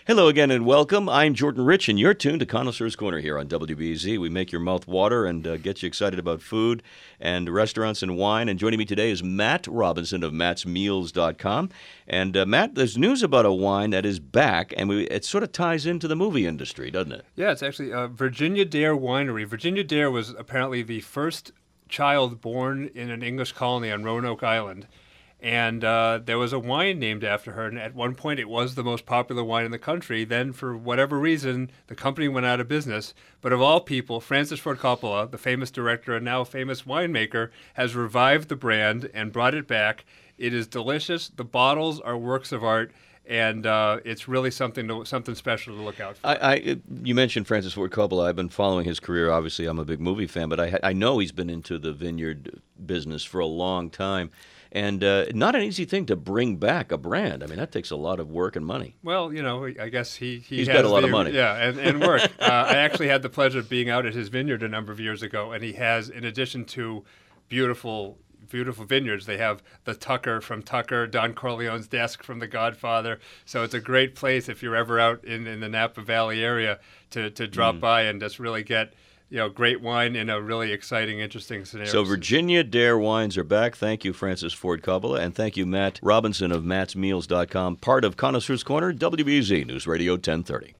Hello again and welcome. I'm Jordan Rich, and you're tuned to Connoisseur's Corner here on WBZ. We make your mouth water and get you excited about food and restaurants and wine. And joining me today is Matt Robinson of mattsmeals.com. And Matt, there's news about a wine that is back, and it sort of ties into the movie industry, doesn't it? Yeah, it's actually Virginia Dare Winery. Virginia Dare was apparently the first child born in an English colony on Roanoke Island. And there was a wine named after her, and at one point it was the most popular wine in the country. Then, for whatever reason, the company went out of business. But of all people, Francis Ford Coppola, the famous director and now famous winemaker, has revived the brand and brought it back. It is delicious. The bottles are works of art, and it's really something special to look out for. You mentioned Francis Ford Coppola. I've been following his career. Obviously, I'm a big movie fan, but I know he's been into the vineyard business for a long time. And not an easy thing to bring back a brand. I mean, that takes a lot of work and money. Well, I guess he's has got a lot of money. Yeah, and work. I actually had the pleasure of being out at his vineyard a number of years ago, and he has, in addition to beautiful vineyards, they have the Tucker from Tucker, Don Corleone's desk from The Godfather. So it's a great place if you're ever out in the Napa Valley area to drop by and just really get great wine in a really exciting, interesting scenario. So Virginia Dare wines are back. Thank you, Francis Ford Coppola, and thank you, Matt Robinson of mattsmeals.com, part of Connoisseur's Corner, WBZ News Radio 1030.